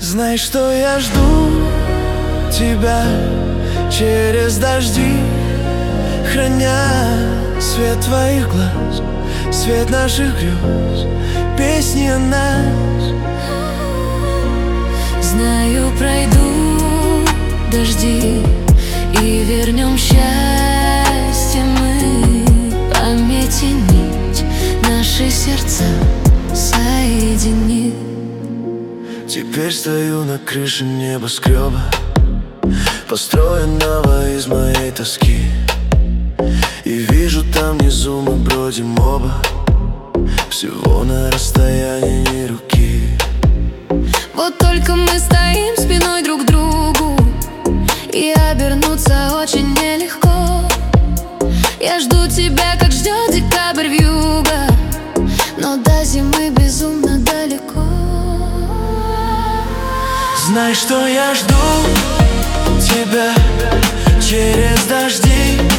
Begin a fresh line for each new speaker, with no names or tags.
Знай, что я жду тебя через дожди, храня свет твоих глаз, свет наших грез, песни о нас.
Знаю, пройдут дожди и вернем счастье мы. Памяти нить наши сердца соединит.
Теперь стою на крыше небоскреба, построенного из моей тоски, и вижу, там внизу мы бродим оба, всего на расстоянии руки.
Вот только мы стоим спиной друг к другу, и обернуться очень нелегко. Я жду тебя, как ждет декабрь вьюга, но до зимы безумно далеко.
Знай, что я жду тебя через дожди,